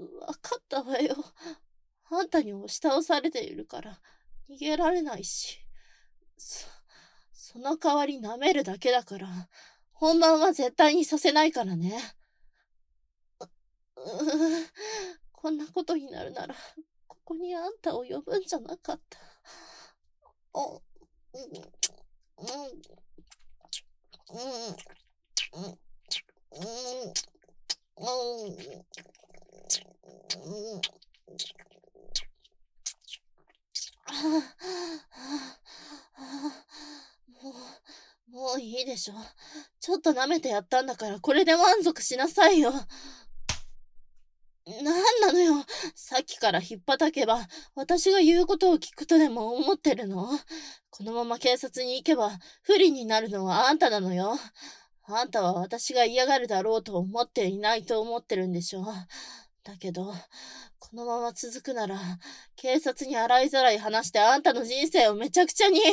わかったわよ。あんたに押し倒されているから逃げられないし。そ、その代わり舐めるだけだから、本番は絶対にさせないからね。こんなことになるなら、ここにあんたを呼ぶんじゃなかった。お、うん、うん、うん、うん、うん、うん、ももういいでしょ。ちょっと舐めてやったんだから、これで満足しなさいよ。なんなのよ。さっきからひっぱたけば、私が言うことを聞くとでも思ってるの？このまま警察に行けば、不利になるのはあんたなのよ。あんたは私が嫌がるだろうと思っていないと思ってるんでしょ。だけど、このまま続くなら、警察に洗いざらい話してあんたの人生をめちゃくちゃに。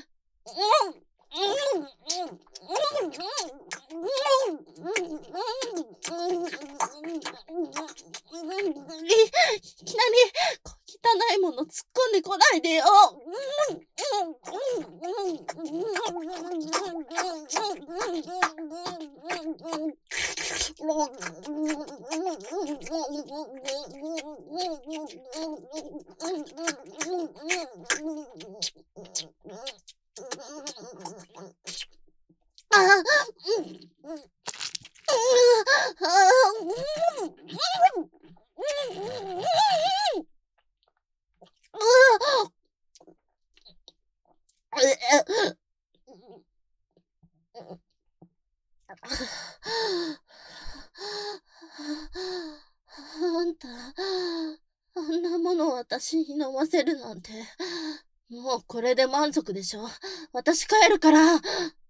いきなり汚いもの突っ込んでこないでよ。ああんた、あんなものを私に飲ませるなんて、もうこれで満足でしょ。私帰るから。